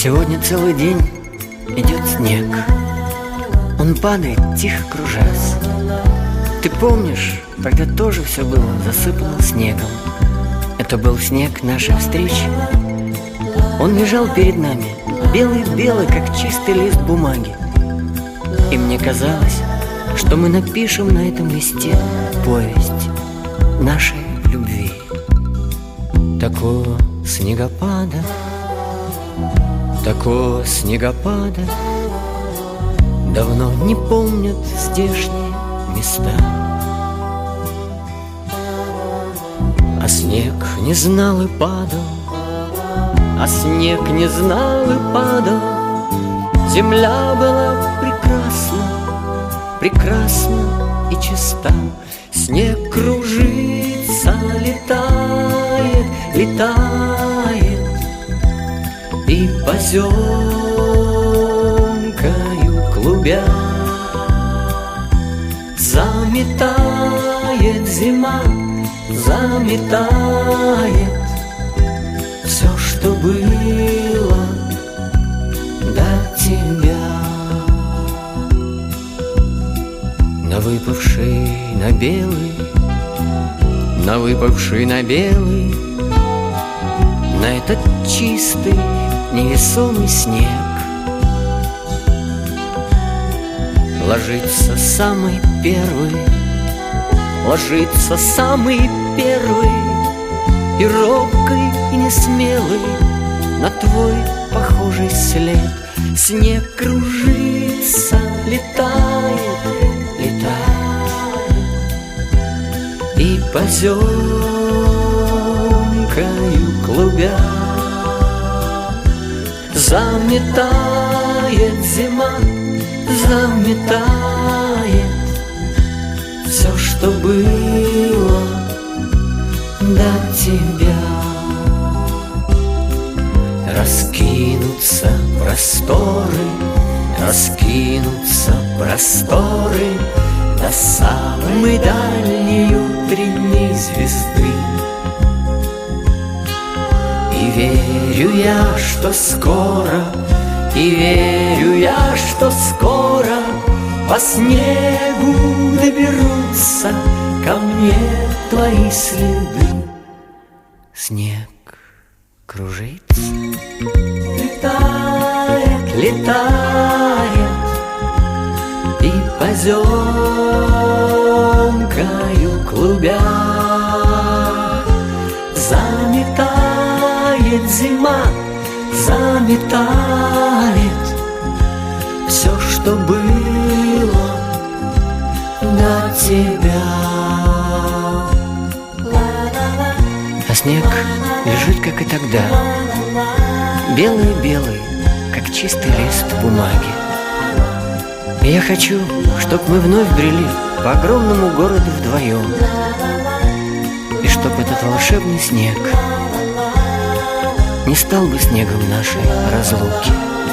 Сегодня целый день идет снег. Он падает, тихо кружась. Ты помнишь, тогда тоже все было засыпано снегом. Это был снег нашей встречи. Он лежал перед нами, белый-белый, как чистый лист бумаги. И мне казалось, что мы напишем на этом листе повесть нашей любви. Такого снегопада давно не помнят здешние места. А снег не знал и падал, а снег не знал и падал. Земля была прекрасна и чиста. Снег кружится, летает и поземкою клубя заметает зима, заметает все, что было до тебя. На выпавший на белый, на этот чистый невесомый снег ложится самый первый, и робкий, и несмелый на твой похожий след. Снег кружится, летает и поземкою клубя заметает зима, заметает все, что было до тебя. Раскинутся просторы до самой дальней утренней звезды. И верю я, что скоро по снегу доберутся ко мне твои следы. Снег кружится, летает и поземкою клубя заметает зима, заметает все, что было до тебя. А снег лежит, как и тогда, белый-белый, как чистый лист бумаги. И я хочу, чтоб мы вновь брели по огромному городу вдвоем, и чтоб этот волшебный снег не стал бы снегом нашей разлуки.